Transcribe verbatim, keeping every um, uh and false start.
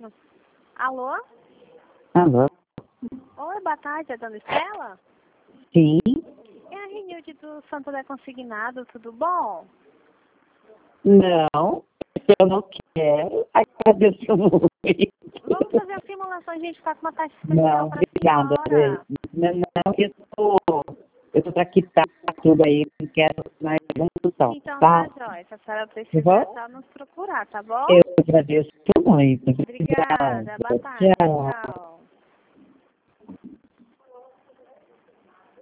Alô? Alô? Oi, boa tarde, é Dona Estela? Sim? É a Renilde do Santo André Consignado, tudo bom? Não, eu não quero. Agradeço muito. Vamos fazer a simulação, a gente está com uma taxa Não, especial para a obrigada. senhora. Não, não, eu tô, eu tô para quitar tudo aí, não quero mais discussão, Então tá? tá, jóia. Se a senhora Tá precisar, é bom? só nos procurar, tá bom? Eu agradeço muito. Obrigada, boa tarde, Tchau. tchau.